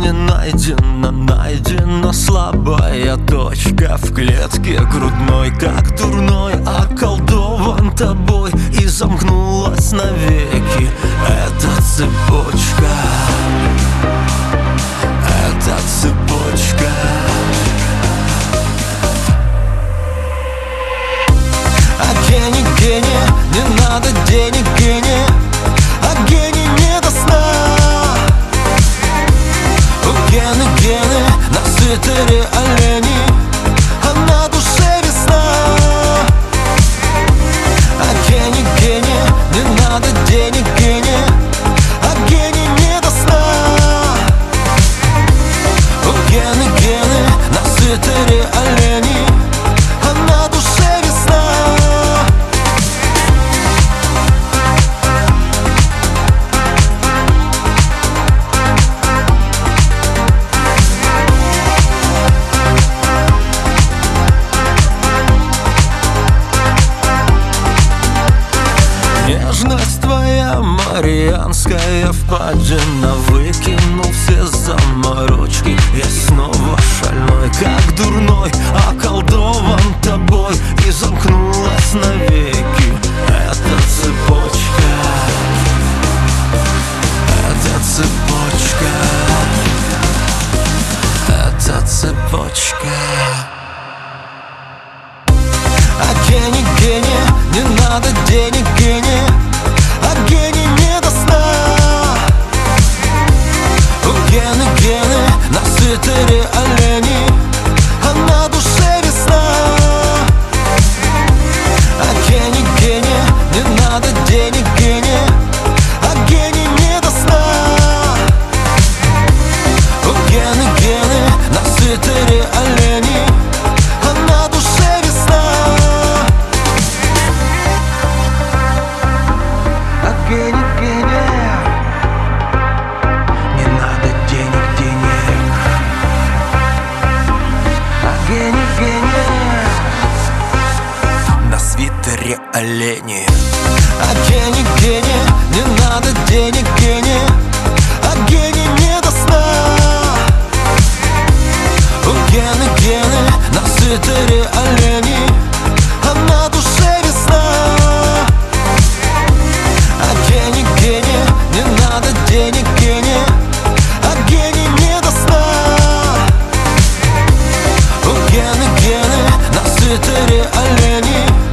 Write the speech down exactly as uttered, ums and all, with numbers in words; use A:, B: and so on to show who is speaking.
A: не найдена, найдена слабая точка в клетке грудной, как дурной околдован тобой и замкнулась навеки эта цепочка, эта цепочка. А гений, гений, не надо денег, гений, а гений не до сна. Гены, гены, на свитере олени, а на душе весна. А гений, гений, не надо денег, гений, а гений не до сна. Гены, гены, на свитере олени, а на душе весна. Нежность твоя, Марианская впадина, выкинул все заморочки. Я снова шальной, как дурной, околдован тобой и замкнулась навеки эта цепочка, эта цепочка, эта цепочка. А гений, гений, не надо денег, гений, а гений не до сна. Гены, гены, на свитере олени, а на душе весна. А гений, гений, не надо денег, гений, а гений не до сна. Гены, гены, на свитере олени, а на душе весна. Гений, гений, не надо денег, денег, а гений, гений, на свитере олени. А гений, гений, не надо денег, гений, а гений не до сна. Гены, гены, на свитере олени, а на душе весна. Гений, гений, не надо денег, гений, а гений не до сна. Гены, гены, на свитере олени,